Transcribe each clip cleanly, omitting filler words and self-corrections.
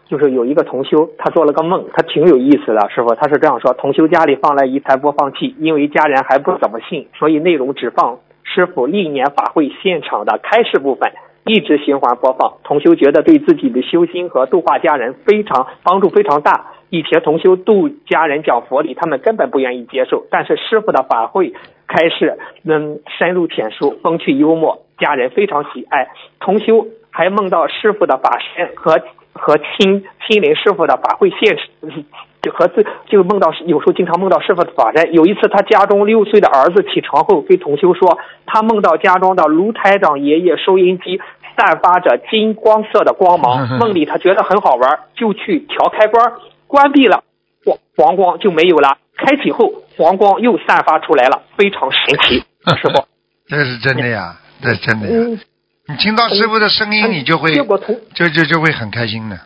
就是有一个同修，他做了个梦，他挺有意思的，师傅，他是这样说：同修家里放了一台播放器，因为家人还不怎么信，所以内容只放师傅历年法会现场的开示部分，一直循环播放。同修觉得对自己的修心和度化家人帮助非常大。以前同修度家人讲佛理，他们根本不愿意接受，但是师傅的法会开示深入浅出，风趣幽默，家人非常喜爱。同修还梦到师傅的法身和亲临师傅的法会现实，就梦到，有时候经常梦到师傅的法身。有一次他家中6岁的儿子起床后对同修说，他梦到家中的卢台长爷爷收音机散发着金光色的光芒，梦里他觉得很好玩，就去调开关，关闭了黄光就没有了，开启后黄光又散发出来了，非常神奇。师傅， 这是真的呀，这是真的呀。你听到师傅的声音，你就会就会很开心的。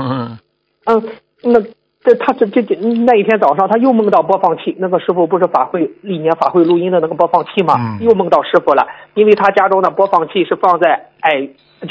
那一天早上他又梦到播放器，那个师傅不是历年法会录音的那个播放器吗？又梦到师傅了，因为他家中的播放器是放在矮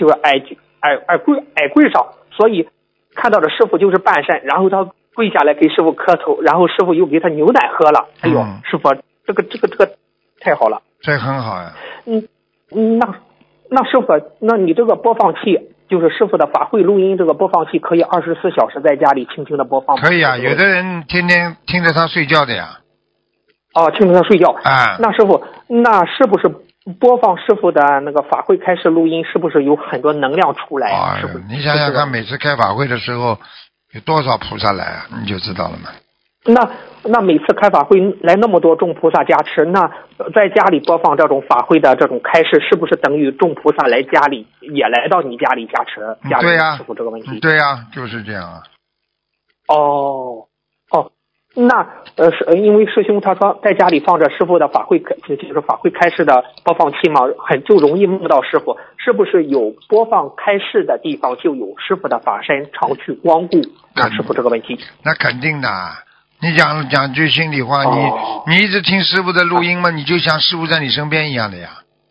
柜上，所以看到的师傅就是半身，然后他跪下来给师傅磕头，然后师傅又给他牛奶喝了。哎呦，师傅，这个太好了， 这很好呀。 那师傅，那你这个播放器，就是师傅的法会录音，这个播放器可以24小时在家里轻轻的播放吗？ 可以啊，有的人天天听着他睡觉的呀。 哦，听着他睡觉。那师傅，那是不是播放师傅的那个法会开始录音，是不是有很多能量出来？师傅， 你想想看，每次开法会的时候有多少菩萨来啊，你就知道了嘛。 那每次开法会来那么多众菩萨加持，那在家里播放这种法会的这种开示，是不是等于众菩萨来家里也来到你家里加持？ 对呀， 师傅这个问题。 对呀，就是这样啊。 那因为师兄他说在家里放着师傅的法会，就是法会开示的播放器嘛，就容易梦到师傅。是不是有播放开示的地方就有师傅的法身常去光顾？那师傅这个问题。 那肯定的。你讲句心里话，你一直听师傅的录音嘛，你就像师傅在你身边一样的呀。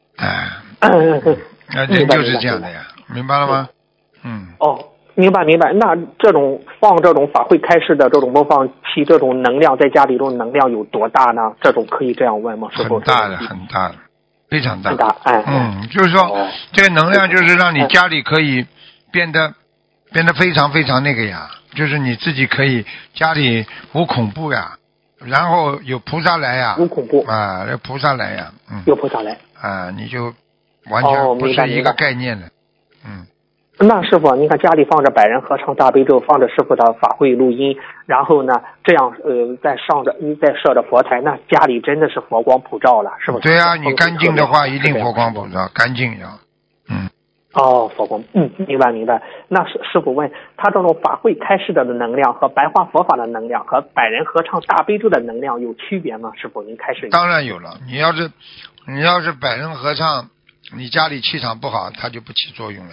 人就是这样的呀，明白了吗？ 明白。那这种法会开示的这种播放器，这种能量在家里，这种能量有多大呢？这种可以这样问吗？师傅？ 很大的，非常大。 很大， 就是说，这个能量就是让你家里可以变得非常非常那个呀。就是你自己可以家里无恐怖呀，然后有菩萨来呀， 无恐怖啊，有菩萨来呀， 有菩萨来啊，你就完全不是一个概念的， 那师傅，您看家里放着百人合唱大悲咒，放着师傅的法会录音，然后呢，这样再设着佛台，那家里真的是佛光普照了，是不是？ 对啊，你干净的话，一定佛光普照，干净呀， 佛光，明白。那师傅问他这种法会开示的能量和白话佛法的能量和百人合唱大悲咒的能量有区别吗？师傅，您开示。 当然有了，你要是百人合唱，你家里气场不好，它就不起作用了。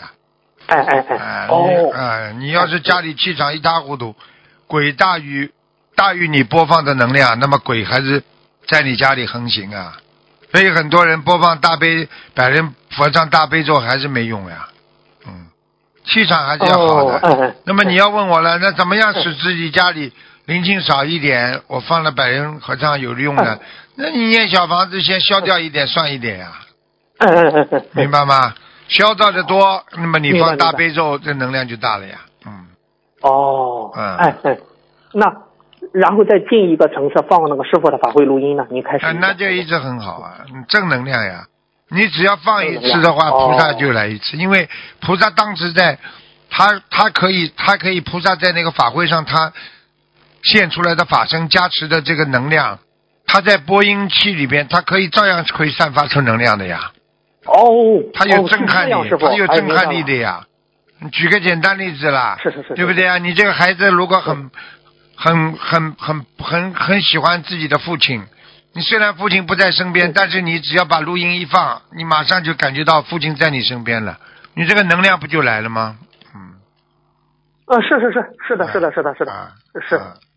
你要是家里气场一塌糊涂，鬼大于你播放的能量，那么鬼还是在你家里横行啊。所以很多人播放百人合唱大悲咒还是没用呀，气场还是要好的。那么你要问我了，那怎么样使自己家里灵性少一点？我放了百人合唱有用的，那你念小房子先消掉一点算一点呀，明白吗？消掉的多，那么你放大悲咒，这能量就大了呀。 那然后再进一个层次放那个师傅的法会录音呢？你开始那就一直很好啊，正能量呀。你只要放一次的话，菩萨就来一次，因为菩萨当时在，他可以菩萨在那个法会上，他现出来的法身加持的这个能量，他在播音器里边，他可以照样可以散发出能量的呀。他有震撼力，他有震撼力的呀。你举个简单例子啦， 是， 对不对啊？你这个孩子如果很喜欢自己的父亲，你虽然父亲不在身边，但是你只要把录音一放，你马上就感觉到父亲在你身边了，你这个能量不就来了吗？ 是的，是。